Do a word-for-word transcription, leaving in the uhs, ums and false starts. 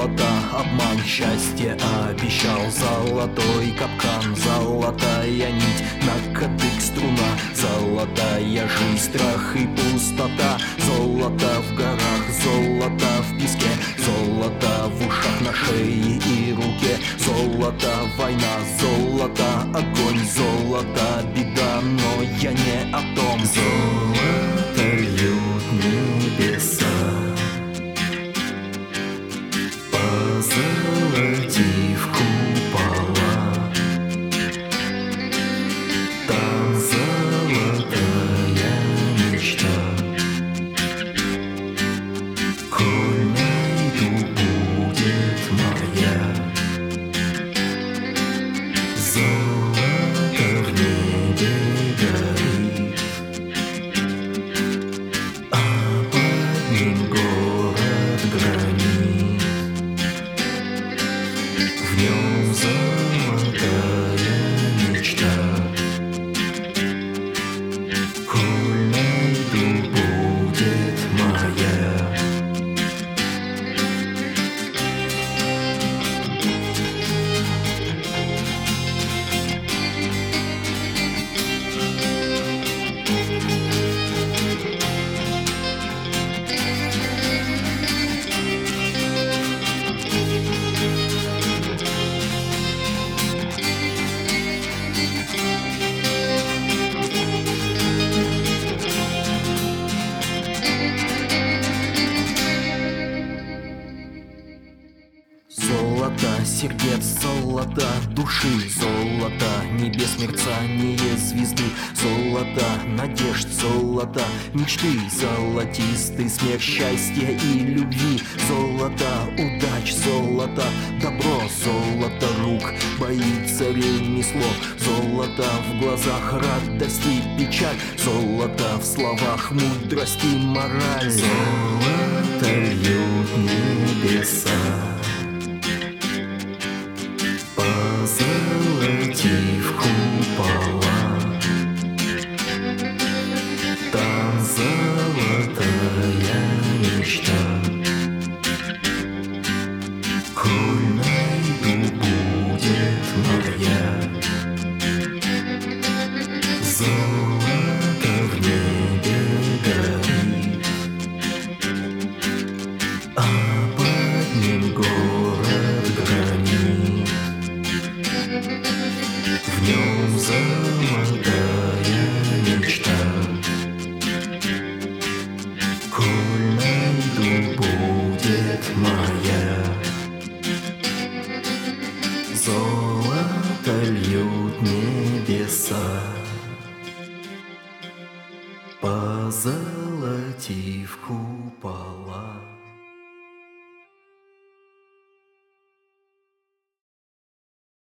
золото, обман, счастье обещал. Золотой капкан, золотая нить, на кадык струна. Золотая жизнь, страх и пустота. Золото в горах, золото в песке. Золото в ушах, на шее и руке. Золото война, золото огонь. Золото беда, но я не о том. Золото льют небеса, позолотив купола. Там золотая мечта. Коль найду, будет моя. Золото в небе горит, а под ним город гранит. В нем золотая мечта. Коль найду, будет моя. Золото сердец, золото души. Золото небес, мерцание звезды. Золото надежд, золото мечты. Золотистый смех счастья и любви. Золото удач, золото добро. Золото рук, боится ремесло. Золото в глазах, радость и печаль. Золото в словах, мудрость и мораль. Золото льют небеса, позолотив купола. Там золотая мечта. Коль найду, будет моя. Золото в небе горит, а под ним город гранит. В нем золотая мечта. Коль найду, будет моя. Золото льют небеса, позолотив купола.